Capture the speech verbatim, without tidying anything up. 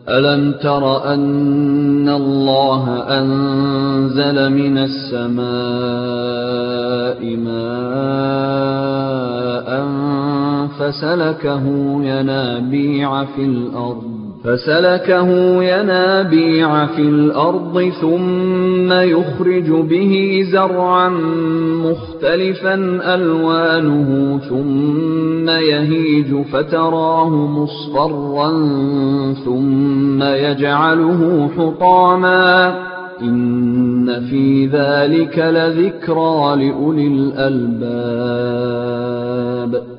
ألم تر أن الله أنزل من السماء ماء فسلكه ينابيع في الأرض فسلكه ينابيع في الأرض ثم يخرج به زرعا مختلفا ألوانه ثم يهيج فتراه مصفرا ثم يجعله حطاما إن في ذلك لذكرى لأولي الألباب